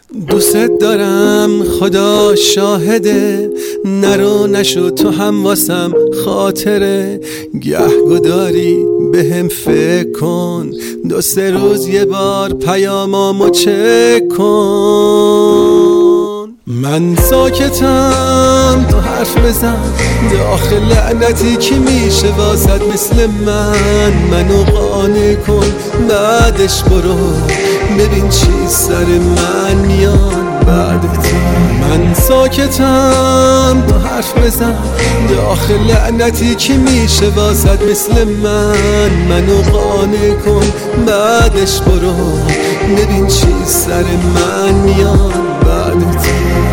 دوست دارم خدا شاهده، نرو نشو تو هم واسم خاطره. گهگداری بهم فکر کن، 2-3 روز یه بار پیامامو چک کن. من ساکتم تو حرف بزن، داخل لعنتی کی میشه واسد مثل منو قانع کن. بعدش برو ببین چی سر من میان بعد تو. من ساکتم تو حرف بزن، داخل لعنتی کی میشه واسد مثل منو قانع کن. بعدش برو ببین چی سر من میان بعد تو.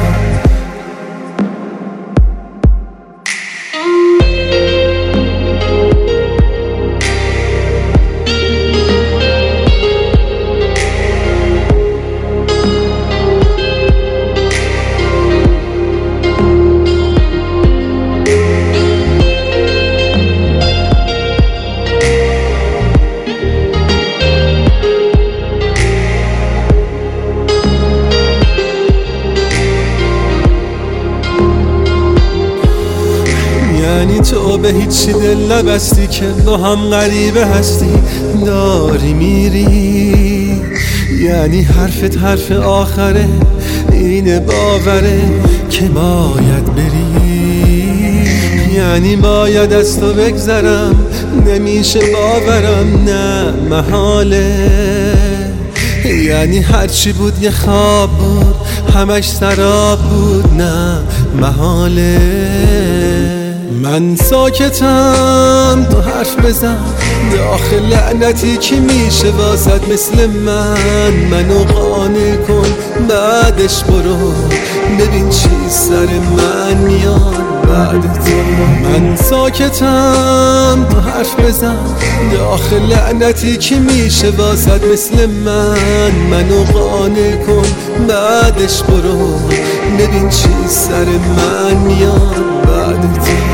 یعنی تو به هیچی دل نبستی که با هم غریبه هستی داری میری. یعنی حرفت حرف آخره، این باوره که باید بری. یعنی باید از تو بگذرم، نمیشه باورم نه محاله. یعنی هرچی بود یه خواب بود، همش سراب بود نه محاله. من ساکتم تو حرف بزن، داخل لعنتی کی میشه واسد مثل منو قانع کن. بعدش برو ببین چی سر من میان بعد تو. من ساکتم تو حرف بزن، داخل لعنتی کی میشه واسد مثل منو قانع کن. بعدش برو ببین چی سر من میان بعد تو.